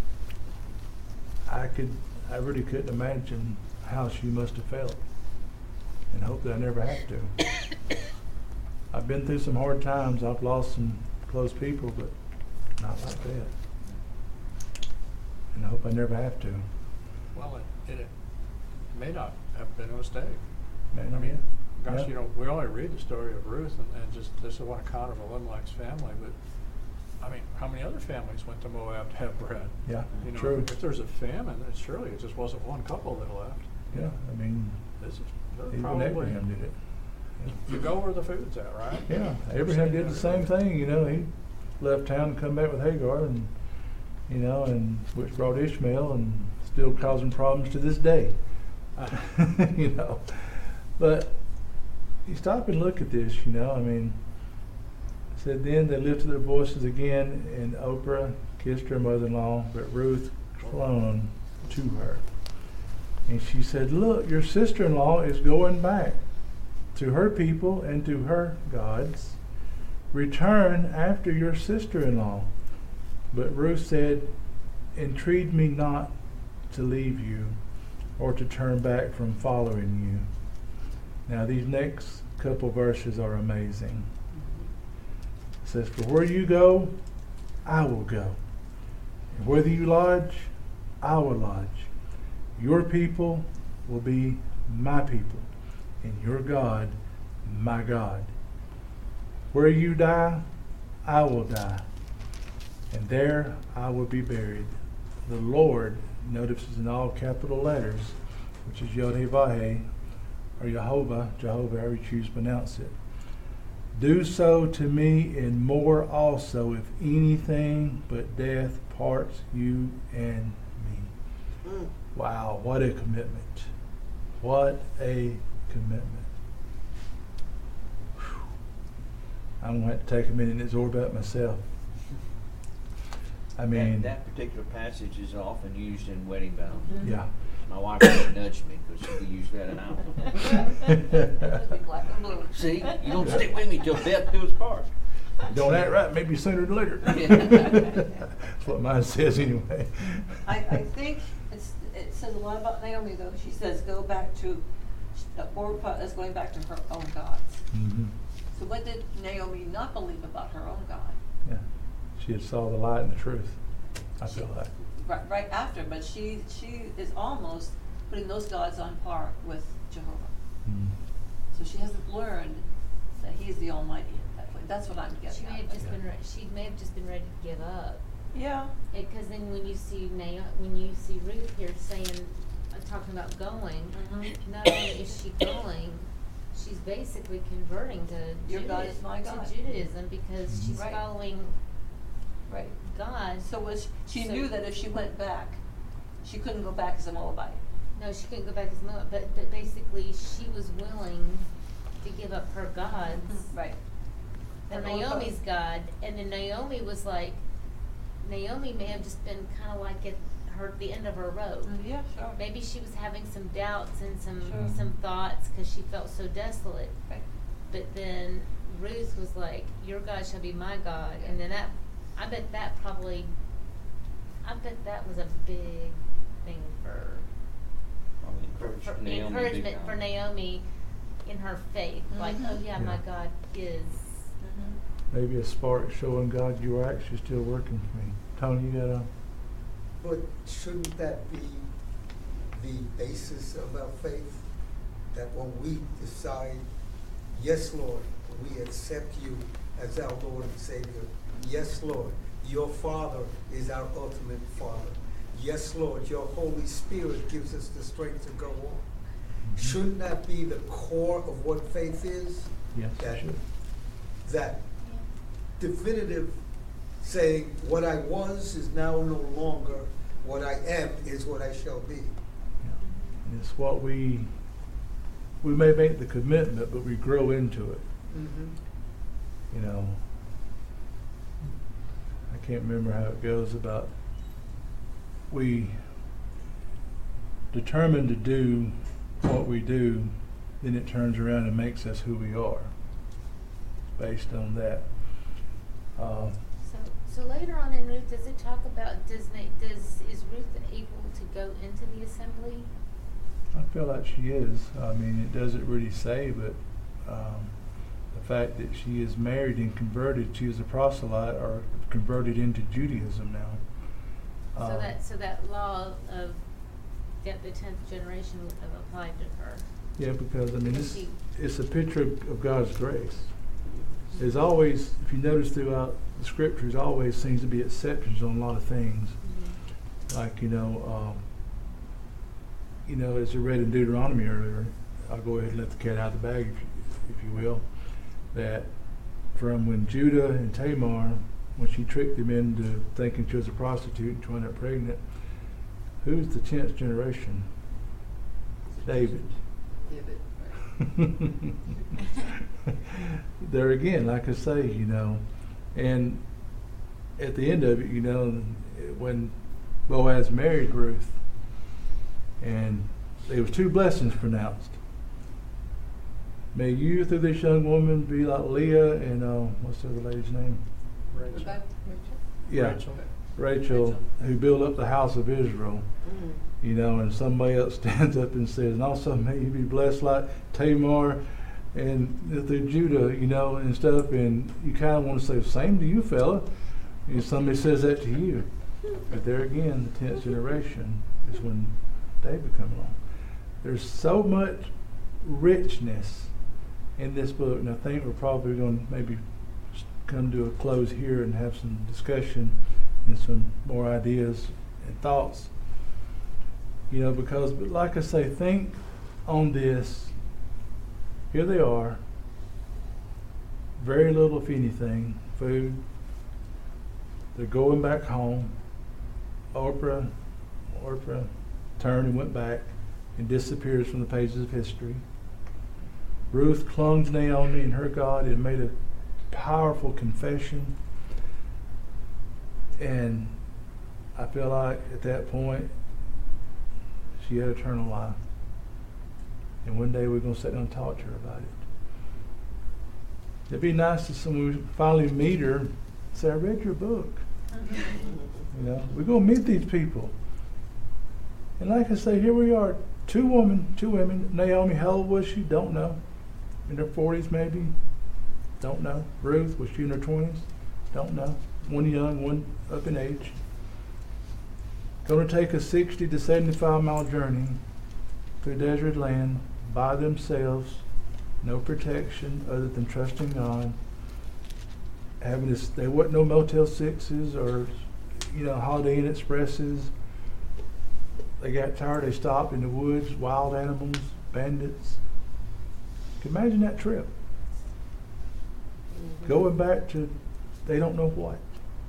I really couldn't imagine how she must have felt, and hope that I never have to. I've been through some hard times. I've lost some close people, but not like that. And I hope I never have to. Well, it may not have been a mistake. Man, I mean, gosh, yeah. you know, we only read the story of Ruth and just this one account of Elimelech's family, but I mean, how many other families went to Moab to have bread? Yeah, You know, true. if there's a famine, then surely it just wasn't one couple that left. Yeah, I mean, They're even probably, Abraham did it. you go where the food's at, right? Yeah, Abraham did the same thing. You know, he left town and come back with Hagar, and you know, and which brought Ishmael, and still causing problems to this day. You know, but you stop and look at this. You know, I mean, it said then they lifted their voices again, and Oprah kissed her mother-in-law, but Ruth clung to her, and she said, "Look, your sister-in-law is going back to her people and to her gods. Return after your sister-in-law." But Ruth said, "Entreat me not to leave you or to turn back from following you." Now these next couple verses are amazing. It says, "For where you go, I will go. And whether you lodge, I will lodge. Your people will be my people, and your God, my God. Where you die, I will die, and there I will be buried. The Lord," notice it's in all capital letters, which is Yod-Heh-Vah-Heh, or Jehovah, however you choose to pronounce it, "do so to me and more also, if anything but death parts you and me." Wow, what a commitment. What a commitment. Whew. I'm going to have to take a minute and absorb that myself. I mean, that particular passage is often used in wedding vows. yeah. My wife would nudge me because she could use that an hour. Must be black and blue. See, you don't stick with me till death do us part. Don't act right, maybe sooner than later. That's what mine says anyway. I think it says a lot about Naomi, though. She says, go back to, Orpah is going back to her own gods. Mm-hmm. So what did Naomi not believe about her own God? Yeah. She had saw the light and the truth. I feel like. Right after, but she is almost putting those gods on par with Jehovah. Mm. So she hasn't learned that He's the Almighty at that point. That's what I'm getting She at. may have just been she may have just been ready to give up. Yeah. Because then when you see Ruth here saying, talking about going, not only is she going, she's basically converting to Your God is my God. to Judaism because she's Right. following Right. God. So she So- knew that if she went back, she couldn't go back as a Moabite. No, she couldn't go back as Moab, but basically she was willing to give up her gods Right. for And Naomi's God, and then Naomi was like, Naomi may have just been kind of like at the end of her rope. Yeah, sure. Maybe she was having some doubts and Sure. some thoughts because she felt so desolate. Right. But then Ruth was like, "Your God shall be my God," and then I bet that was a big thing for Naomi encouragement big for time. Naomi in her faith. Like, oh yeah, my Yeah. God is. Maybe a spark showing God you are actually still working for me. Tony, you got a... But shouldn't that be the basis of our faith? That when we decide, yes, Lord, we accept you as our Lord and Savior. Yes, Lord, your Father is our ultimate Father. Yes, Lord, your Holy Spirit gives us the strength to go on. Shouldn't that be the core of what faith is? Yes, That- it should. That definitive saying, what I was is now no longer, what I am is what I shall be. Yeah. And it's what we may make the commitment, but we grow into it. You know, I can't remember how it goes about we determine to do what we do then it turns around and makes us who we are based on that. So later on in Ruth, does it talk about, is Ruth able to go into the assembly? I feel like she is. I mean, it doesn't really say, but the fact that she is married and converted, she is a proselyte or converted into Judaism now. So that law of that the 10th generation would have applied to her. Yeah, because I mean, Because it's a picture of God's grace. There's always, if you notice throughout the scriptures, always seems to be exceptions on a lot of things. Mm-hmm. Like, as I read in Deuteronomy earlier, I'll go ahead and let the cat out of the bag, if you will, that from when Judah and Tamar, when she tricked him into thinking she was a prostitute and trying to get pregnant, who's the 10th generation? David. There again, like I say, and at the end of it, when Boaz married Ruth, and there was 2 blessings pronounced. May you through this young woman be like Leah and what's the other lady's name? Rachel. Yeah, Rachel, who built up the house of Israel. And somebody else stands up and says, and also may you be blessed like Tamar and through Judah, and stuff. And you kind of want to say, same to you, fella. And somebody says that to you. But there again, the 10th generation is when David come along. There's so much richness in this book, and I think we're probably going to maybe come to a close here and have some discussion and some more ideas and thoughts. Because, but like I say, think on this. Here they are. Very little, if anything, food. They're going back home. Orpah turned and went back and disappears from the pages of history. Ruth clung to Naomi and her God and made a powerful confession. And I feel like at that point, she had eternal life. And one day we're going to sit down and talk to her about it. It'd be nice to when we finally meet her, say, I read your book. We're going to meet these people. And like I say, here we are, 2 women. Naomi, how old was she? Don't know. In her 40s maybe? Don't know. Ruth, was she in her 20s? Don't know. One young, one up in age. Going to take a 60 to 75 mile journey through desert land by themselves, no protection other than trusting God. Having this, there wasn't no Motel 6s or, Holiday Inn Expresses. They got tired. They stopped in the woods, wild animals, bandits. Can you imagine that trip? Mm-hmm. Going back to, they don't know what.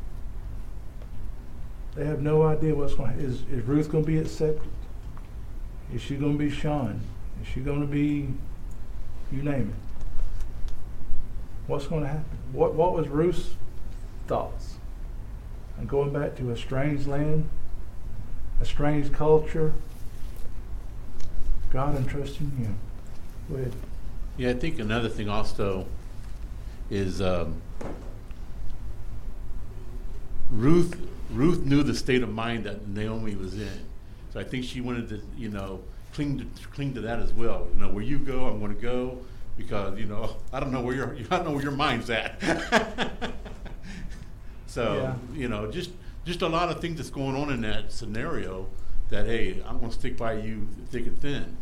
They have no idea what's going to happen. Is Ruth going to be accepted? Is she going to be shunned? Is she going to be, you name it? What's going to happen? What was Ruth's thoughts? And going back to a strange land, a strange culture. God, I'm trusting you. Go ahead. Yeah, I think another thing also is Ruth knew the state of mind that Naomi was in, so I think she wanted to, cling to that as well. Where you go, I'm going to go, because I don't know where your mind's at. So yeah. Just a lot of things that's going on in that scenario. That hey, I'm going to stick by you thick and thin.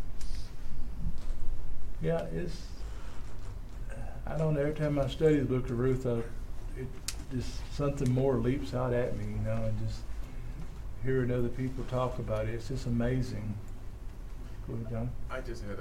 Yeah, I don't know, every time I study the book of Ruth, just something more leaps out at me, and just hearing other people talk about it, it's just amazing. Go ahead, John. I just had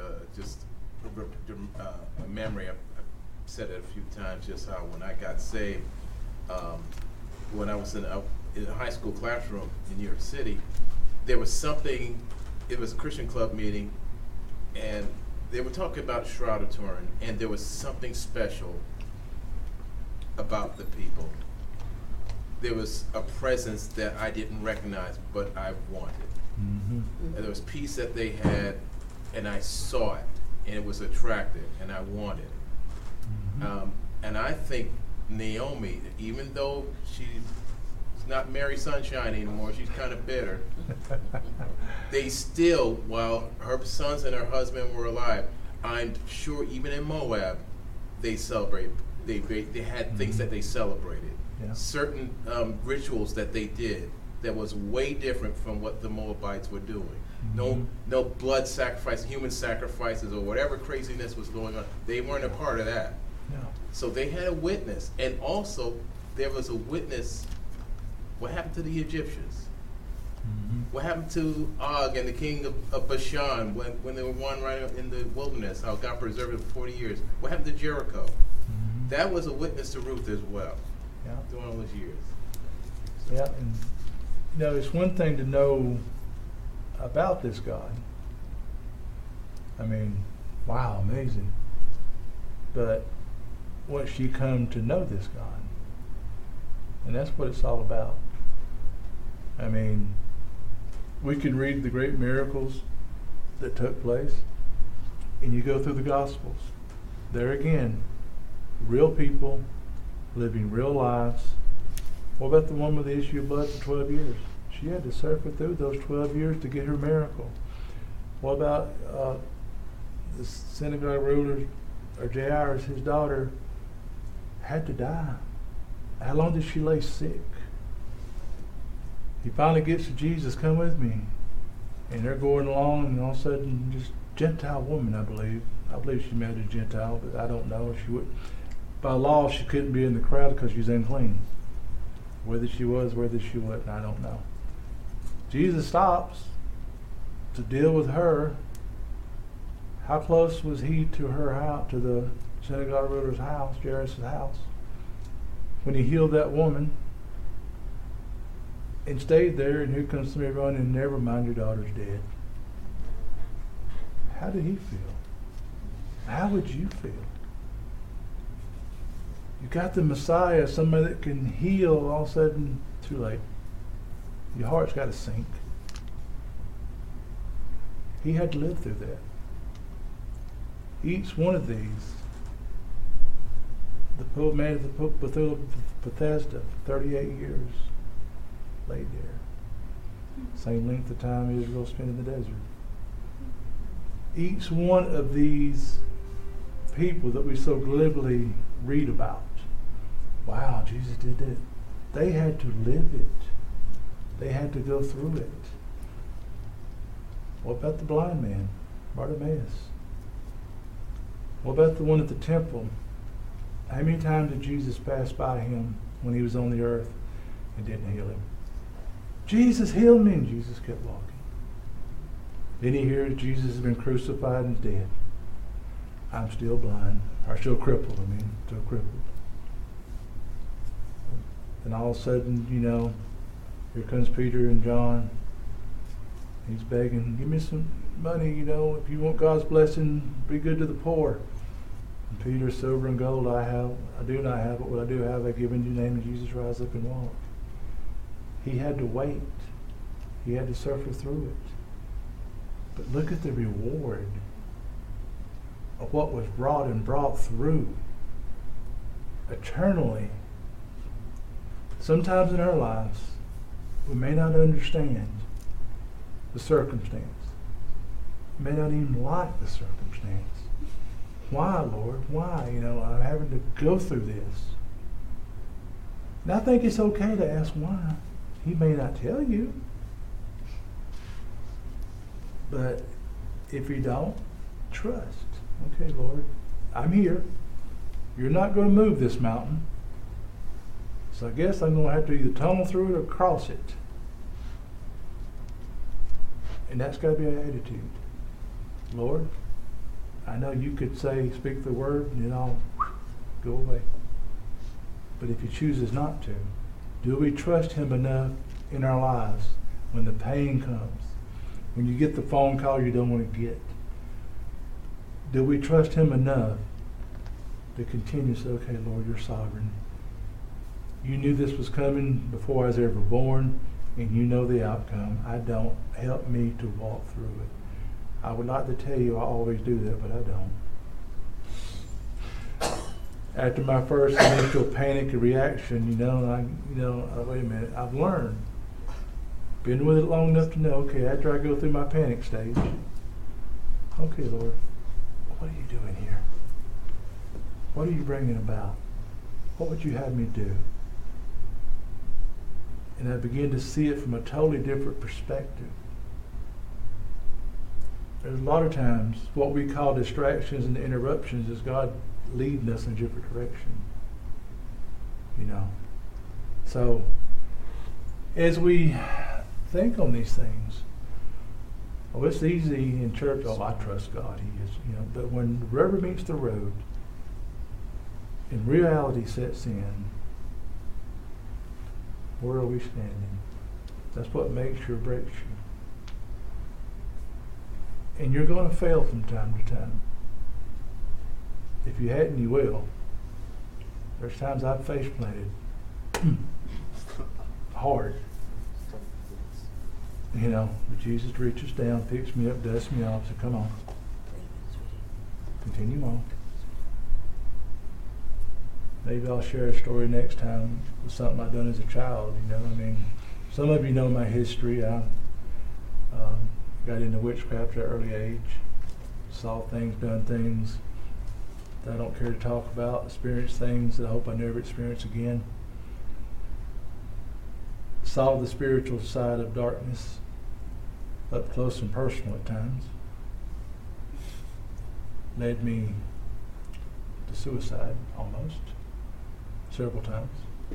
a memory. I've said it a few times, just how when I got saved, when I was in a high school classroom in New York City, there was something, it was a Christian club meeting, and they were talking about Shroud of Turin, and there was something special about the people. There was a presence that I didn't recognize, but I wanted. Mm-hmm. And there was peace that they had, and I saw it. and it was attractive, and I wanted it. Mhm. And I think Naomi, even though she's not Mary Sunshine anymore, she's kind of bitter, they still, while her sons and her husband were alive, I'm sure even in Moab, they celebrate. They had things that they celebrated. Yeah. Certain rituals that they did that was way different from what the Moabites were doing. Mhm. No blood sacrifice, human sacrifices, or whatever craziness was going on. They weren't a part of that. No. So they had a witness, and also there was a witness. What happened to the Egyptians? Mhm. What happened to Og and the king of Bashan when they were wandering in the wilderness? How God preserved them for 40 years. What happened to Jericho? Mhm. That was a witness to Ruth as well Yeah. during all those years. Yeah, and you know, it's one thing to know about this God. I mean, wow, amazing. But once you come to know this God, and that's what it's all about. I mean, we can read the great miracles that took place, and you go through the Gospels. There again, real people living real lives. What about the one with the issue of blood for 12 years? She had to suffer through those 12 years to get her miracle. What about the synagogue ruler, or Jairus, his daughter, had to die? How long did she lay sick? He finally gets to Jesus, come with me. And they're going along, and all of a sudden, just Gentile woman, I believe. I believe she married a Gentile, but I don't know. She would, by law, she couldn't be in the crowd because she was unclean. Whether she was, whether she wasn't, I don't know. Jesus stops to deal with her. How close was he to her house, to the synagogue ruler's house, Jairus' house, when he healed that woman and stayed there? And here comes somebody running, and never mind, your daughter's dead. How did he feel? How would you feel? You got the Messiah, somebody that can heal, all of a sudden, too late. Your heart's got to sink. He had to live through that. Each one of these, the poor man at the Bethesda, 38 years, laid there. Same length of time Israel spent in the desert. Each one of these people that we so glibly read about, wow, Jesus did that. They had to live it. They had to go through it. What about the blind man, Bartimaeus? What about the one at the temple? How many times did Jesus pass by him when he was on the earth and didn't heal him? Jesus healed me, and Jesus kept walking. Then he hears Jesus has been crucified and is dead. I'm still blind, or still crippled, still crippled. And all of a sudden, you know, here comes Peter and John. He's begging, give me some money, you know, if you want God's blessing, be good to the poor. And Peter, silver and gold I do not have, but what I do have I give in your name, and Jesus, rise up and walk. He had to wait. He had to suffer through it. But look at the reward of what was brought through eternally. Sometimes in our lives, we may not understand the circumstance. We may not even like the circumstance. Why, Lord? Why? You know, I'm having to go through this. And I think it's okay to ask why. He may not tell you. But if you don't, trust. Okay, Lord, I'm here. You're not going to move this mountain. So I guess I'm going to have to either tunnel through it or cross it. And that's got to be our attitude. Lord, I know you could say, speak the word, and it all go away. But if he chooses not to, do we trust him enough in our lives when the pain comes? When you get the phone call you don't want to get? Do we trust him enough to continue to say, okay, Lord, you're sovereign. You knew this was coming before I was ever born, and you know the outcome. I don't. Help me to walk through it. I would like to tell you I always do that, but I don't. After my first initial panic reaction, wait a minute, I've learned. Been with it long enough to know, okay, after I go through my panic stage, okay, Lord, what are you doing here? What are you bringing about? What would you have me do? And I begin to see it from a totally different perspective. There's a lot of times what we call distractions and interruptions is God leading us in a different direction. So as we think on these things, it's easy in church, I trust God, He is, but when the rubber meets the road and reality sets in, where are we standing? That's what makes you or breaks you. And you're going to fail from time to time. If you hadn't, you will. There's times I've face planted hard. But Jesus reaches down, picks me up, dusts me off, so come on. Continue on. Maybe I'll share a story next time with something I've done as a child, Some of you know my history. I got into witchcraft at an early age, saw things, done things that I don't care to talk about, experienced things that I hope I never experience again. Saw the spiritual side of darkness up close and personal at times. Led me to suicide almost, several times.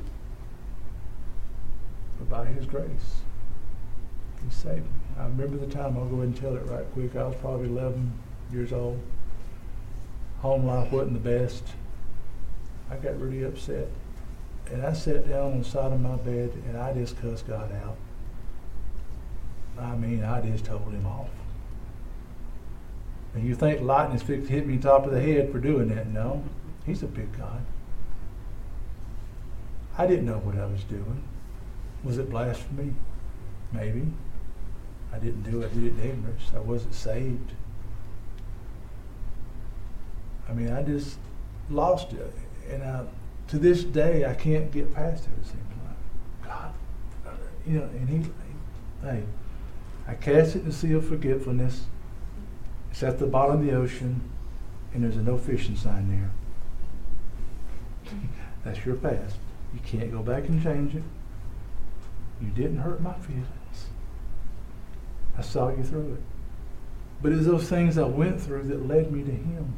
But by His grace, He saved me. I remember the time, I'll go ahead and tell it right quick. I was probably 11 years old. Home life wasn't the best. I got really upset. And I sat down on the side of my bed and I just cussed God out. I just told Him off. And you think lightning's fixed to hit me top of the head for doing that. No, He's a big God. I didn't know what I was doing. Was it blasphemy? Maybe. I didn't do it. I did it in ignorance. I wasn't saved. I just lost it. And to this day, I can't get past it, it seems like. God, and hey, I cast it in the sea of forgetfulness. It's at the bottom of the ocean, and there's a no fishing sign there. That's your past. You can't go back and change it. You didn't hurt my feelings. I saw you through it. But it's those things I went through that led me to Him.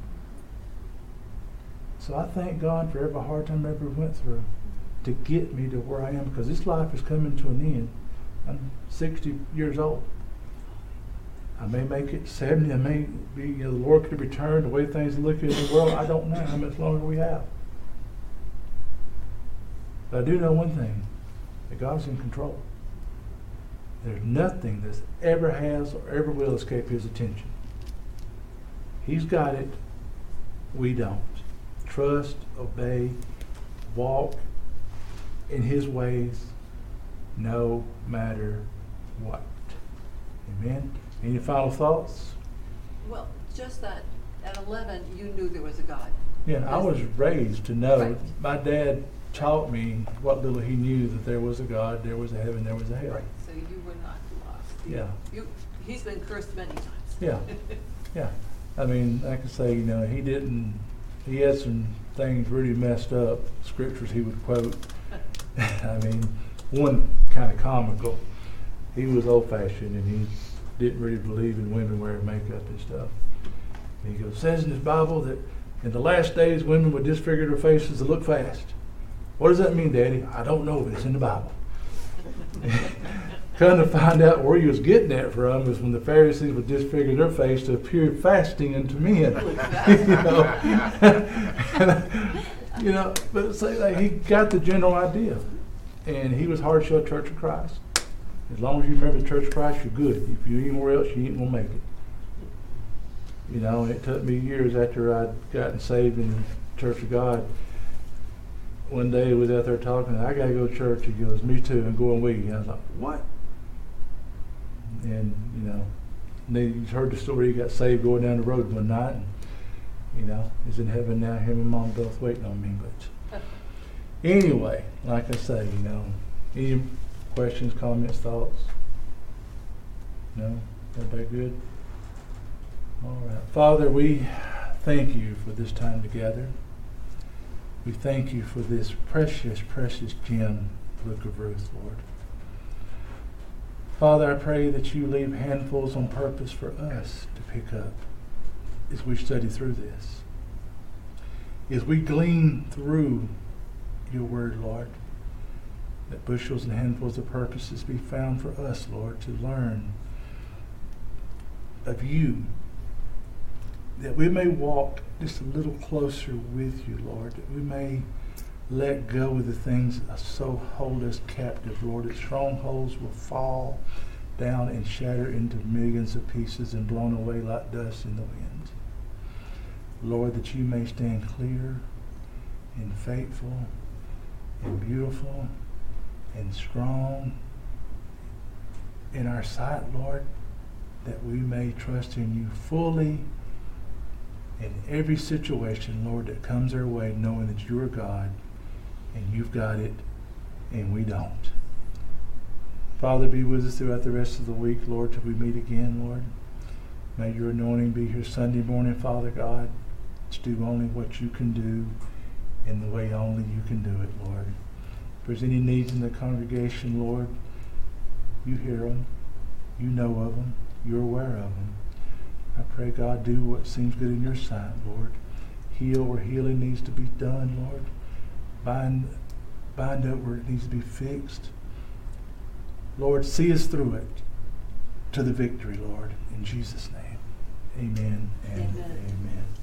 So I thank God for every hard time I ever went through to get me to where I am, because this life is coming to an end. I'm 60 years old. I may make it 70. I may be, the Lord could return the way things are looking in the world. I don't know how much longer we have. But I do know one thing, that God's in control. There's nothing that ever has or ever will escape His attention. He's got it. We don't. Trust, obey, walk in His ways, no matter what. Amen? Any final thoughts? Well, just that at 11, you knew there was a God. Yeah, I was raised to know. Right. My dad taught me what little he knew, that there was a God, there was a heaven, there was a hell. Right, so you were not lost. Yeah. He's been cursed many times. Yeah. Yeah. I can say, he had some things really messed up, scriptures he would quote. One kind of comical. He was old-fashioned and he didn't really believe in women wearing makeup and stuff. And he goes, says in his Bible that in the last days women would disfigure their faces to look fast. What does that mean, Daddy? I don't know, but it's in the Bible. Come to find out where he was getting that from was when the Pharisees would disfigure their face to appear fasting unto men. But he got the general idea. And he was hard shell Church of Christ. As long as you remember the Church of Christ, you're good. If you're anywhere else, you ain't gonna make it. It took me years after I'd gotten saved in the Church of God. One day he was out there talking, I gotta go to church. He goes, me too, and going with you. I was like, what? And, You heard the story. He got saved going down the road one night, and he's in heaven now. Him and Mom both waiting on me. But anyway, like I say, any questions, comments, thoughts? No? Everybody good? All right. Father, we thank you for this time together. We thank you for this precious, precious gem, Book of Ruth, Lord. Father, I pray that you leave handfuls on purpose for us to pick up as we study through this. As we glean through your word, Lord, that bushels and handfuls of purposes be found for us, Lord, to learn of you, that we may walk just a little closer with you, Lord, that we may let go of the things that so hold us captive, Lord, that strongholds will fall down and shatter into millions of pieces and blown away like dust in the wind. Lord, that you may stand clear and faithful and beautiful and strong in our sight, Lord, that we may trust in you fully in every situation, Lord, that comes our way, knowing that you're God and you've got it and we don't. Father, be with us throughout the rest of the week, Lord, till we meet again, Lord. May your anointing be here Sunday morning, Father God, to do only what you can do in the way only you can do it, Lord. If there's any needs in the congregation, Lord, you hear them, you know of them, you're aware of them. I pray, God, do what seems good in your sight, Lord. Heal where healing needs to be done, Lord. Bind up where it needs to be fixed. Lord, see us through it to the victory, Lord. In Jesus' name, amen and amen.